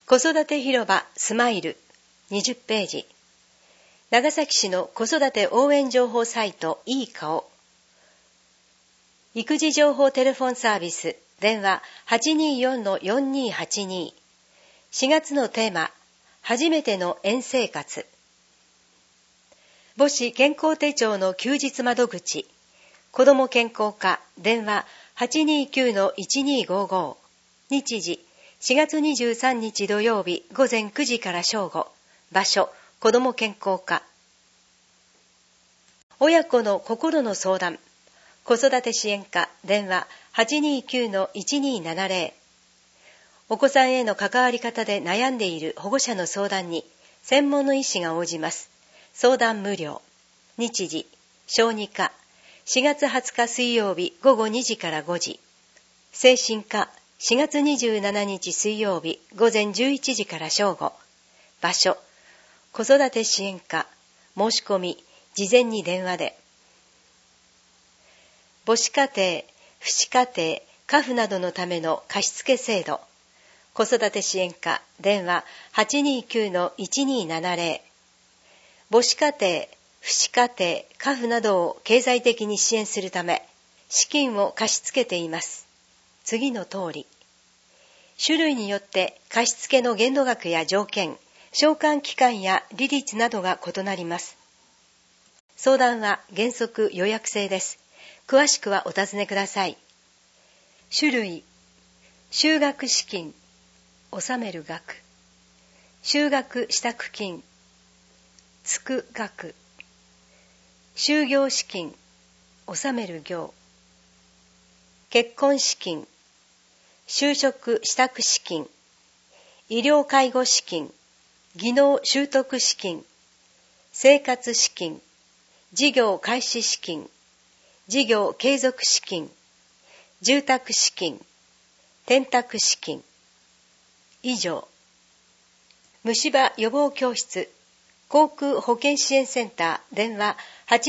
子育て広場スマイル20ページ。長崎市の子育て応援情報サイトいい顔。育児情報テレフォンサービス電話 824-4282。 4月のテーマ、初めての園生活。母子健康手帳の休日窓口。子ども健康課電話 829-1255。 日時4月23日土曜日午前9時から正午。場所子ども健康課。親子の心の相談。子育て支援課電話 829-1270。 お子さんへの関わり方で悩んでいる保護者の相談に専門の医師が応じます。相談無料。日時小児科4月20日水曜日午後2時から5時。精神科4月27日水曜日午前11時から正午。場所子育て支援課。申し込み事前に電話で。母子家庭、父子家庭、家父などのための貸付制度。子育て支援課電話 829-1270。 母子家庭、父子家庭、家父などを経済的に支援するため資金を貸し付けています。次の通り。種類によって貸付の限度額や条件、償還期間や利率などが異なります。相談は原則予約制です。詳しくはお尋ねください。種類、就学資金、納める額、就学支度金、つく額、就業資金、納める業、結婚資金、就職支度資金、医療介護資金、技能習得資金、生活資金、事業開始資金、事業継続資金、住宅資金、転宅資金。以上。虫歯予防教室、航空保健支援センター電話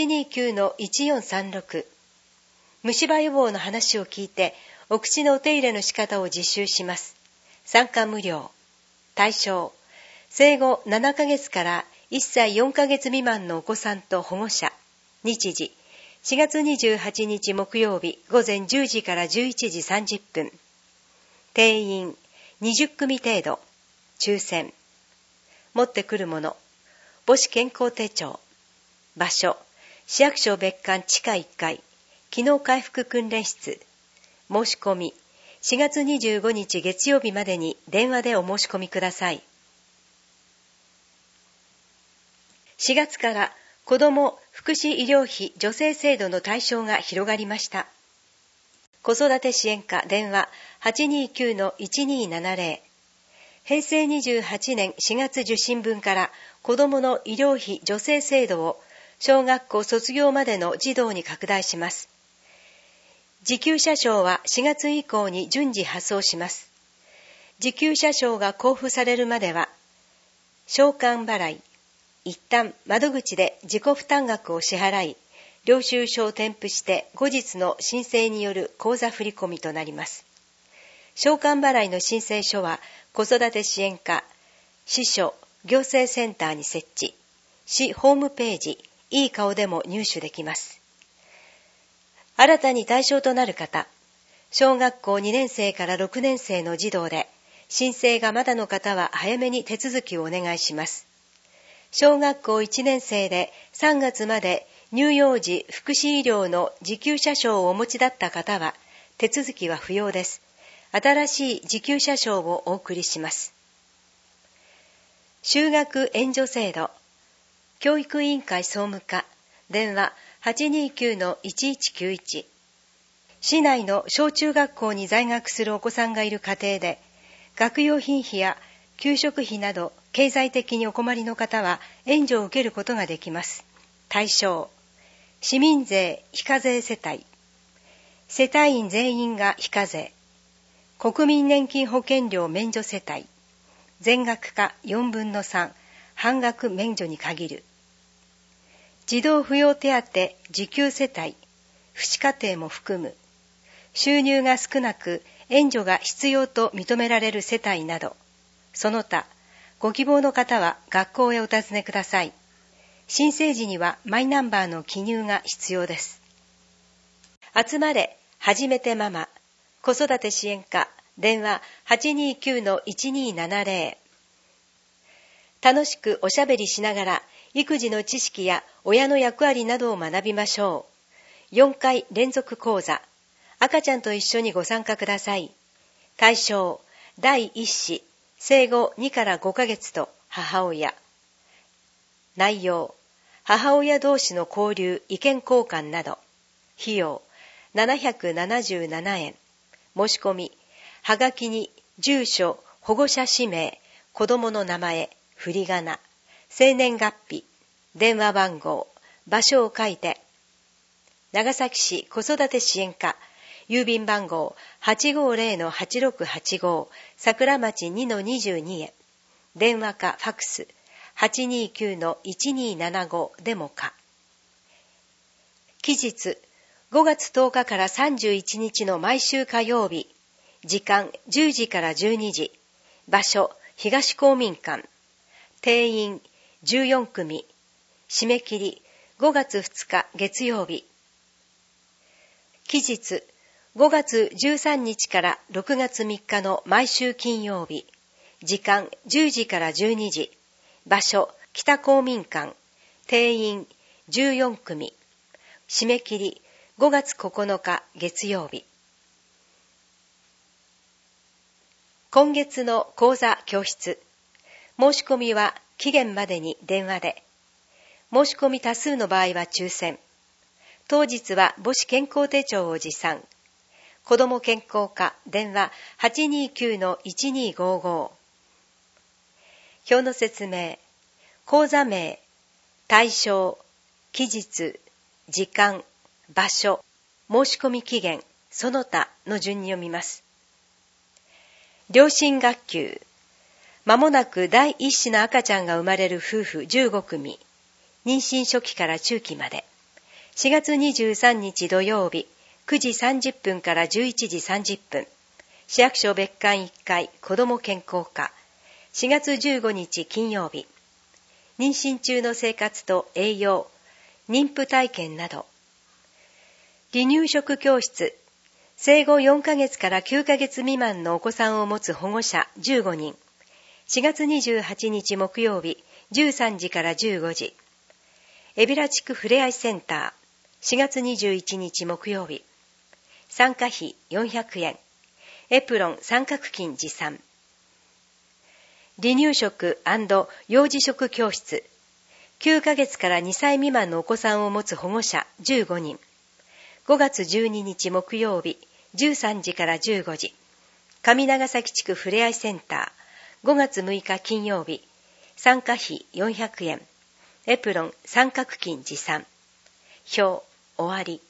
829-1436。 虫歯予防の話を聞いてお口のお手入れの仕方を実習します。参加無料。対象生後7ヶ月から1歳4ヶ月未満のお子さんと保護者。日時4月28日木曜日午前10時から11時30分。定員20組程度。抽選。持ってくるもの母子健康手帳。場所市役所別館地下1階機能回復訓練室。申し込み4月25日月曜日までに電話でお申し込みください。4月から子ども福祉医療費助成制度の対象が広がりました。子育て支援課電話 829-1270。 平成28年4月受診分から子どもの医療費助成制度を小学校卒業までの児童に拡大します。受給者証は4月以降に順次発送します。受給者証が交付されるまでは償還払い、一旦窓口で自己負担額を支払い、領収書を添付して後日の申請による口座振込となります。償還払いの申請書は子育て支援課、市所、行政センターに設置、市ホームページ、いい顔でも入手できます。新たに対象となる方、小学校2年生から6年生の児童で、申請がまだの方は早めに手続きをお願いします。小学校1年生で3月まで乳幼児福祉医療の受給者証をお持ちだった方は手続きは不要です。新しい受給者証をお送りします。就学援助制度。教育委員会総務課電話 829-1191。 市内の小中学校に在学するお子さんがいる家庭で学用品費や給食費など経済的にお困りの方は援助を受けることができます。対象市民税非課税世帯、世帯員全員が非課税、国民年金保険料免除世帯、全額か4分の3、半額免除に限る。児童扶養手当受給世帯、父子家庭も含む。収入が少なく援助が必要と認められる世帯など。 その他、ご希望の方は学校へお尋ねください。申請時にはマイナンバーの記入が必要です。集まれ、はじめてママ、子育て支援課、電話 829-1270。楽しくおしゃべりしながら、育児の知識や親の役割などを学びましょう。4回連続講座。赤ちゃんと一緒にご参加ください。対象、第1子、生後2から5ヶ月と母親。内容、母親同士の交流、意見交換など。費用、777円。申し込み、はがきに住所、保護者氏名、子供の名前、振り仮名、生年月日、電話番号、場所を書いて。長崎市子育て支援課、郵便番号 850-8685 桜町 2-22 へ。電話かファクス 829-1275 でもか。期日、5月10日から31日の毎週火曜日、時間10時から12時、場所東公民館、定員14組、締め切り5月2日月曜日。期日、5月13日から6月3日の毎週金曜日、時間10時から12時、場所北公民館、定員14組、締め切り5月9日月曜日。今月の講座教室、申し込みは期限までに電話で。申し込み多数の場合は抽選。当日は母子健康手帳を持参。子ども健康課電話 829-1255。表の説明、講座名、対象、期日、時間、場所、申し込み期限、その他の順に読みます。両親学級。まもなく第一子の赤ちゃんが生まれる夫婦15組。妊娠初期から中期まで。4月23日土曜日、9時30分から11時30分。市役所別館1階子ども健康課。4月15日金曜日。妊娠中の生活と栄養、妊婦体験など。離乳食教室。生後4ヶ月から9ヶ月未満のお子さんを持つ保護者15人。4月28日木曜日、13時から15時。海老名地区ふれあいセンター。4月21日木曜日。参加費400円。エプロン三角巾持参。離乳食&幼児食教室。9ヶ月から2歳未満のお子さんを持つ保護者15人。5月12日木曜日、13時から15時。上長崎地区ふれあいセンター。5月6日金曜日。参加費400円。エプロン三角巾持参。表終わり。